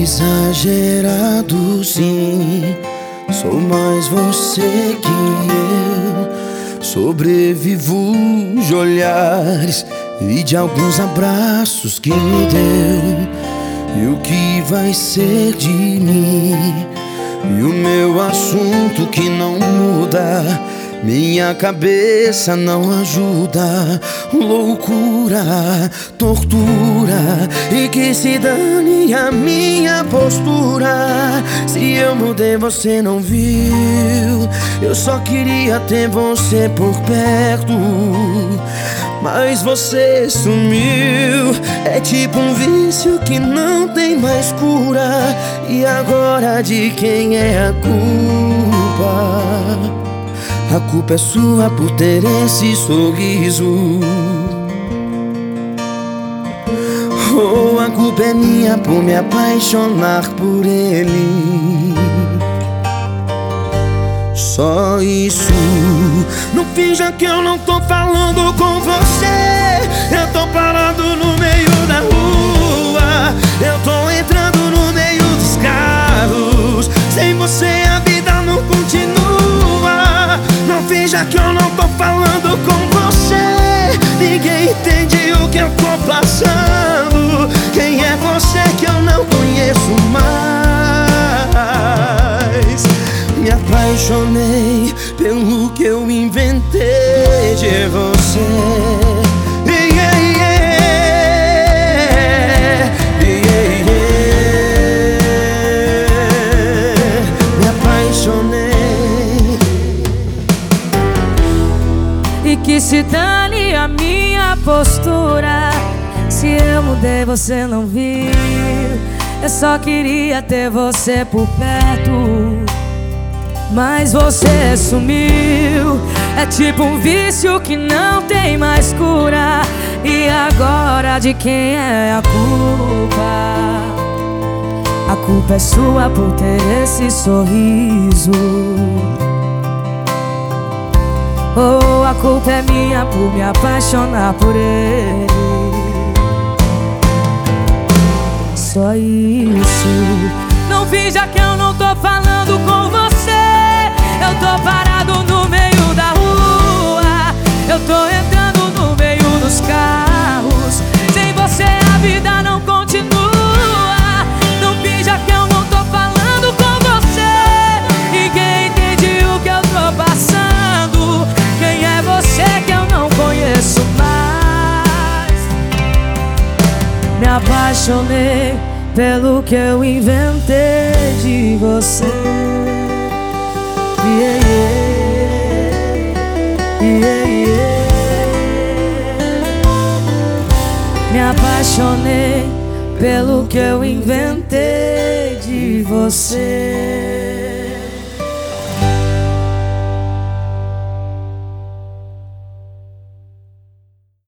Exagerado sim, sou mais você que eu. Sobrevivo de olhares e de alguns abraços que me deu. E o que vai ser de mim? E o meu assunto que não muda, minha cabeça não ajuda. Loucura, tortura, e que se dane a minha postura. Se eu mudei você não viu, eu só queria ter você por perto, mas você sumiu. É tipo um vício que não tem mais cura. E agora de quem é a culpa? A culpa é sua por ter esse sorriso. Ou a culpa é minha por me apaixonar por ele. Só isso. Não finja que eu não tô falando com você. Eu tô parado no meio da rua. Eu tô entrando no meio dos carros. Sem você a vida não continua. Não finja que eu não tô falando com você. Ninguém entende o que eu tô passando. Quem é você que eu não conheço mais? Me apaixonei pelo que eu inventei de você. Yeah, yeah. Yeah, yeah. Me apaixonei. E que se dane a minha postura. Se eu mudei você não viu, eu só queria ter você por perto, mas você sumiu. É tipo um vício que não tem mais cura. E agora de quem é a culpa? A culpa é sua por ter esse sorriso. Ou a culpa é minha por me apaixonar por ele. Só isso. Não finja que eu não tô falando com você. Eu tô parado no meio da rua. Eu tô entrando no meio dos carros. Sem você a vida não continua. Não finja que eu não tô falando com você. Ninguém entende o que eu tô passando. Quem é você que eu não conheço mais? Me apaixonei pelo que eu inventei de você. Yeah, yeah. Yeah, yeah. Me apaixonei pelo que eu inventei de você.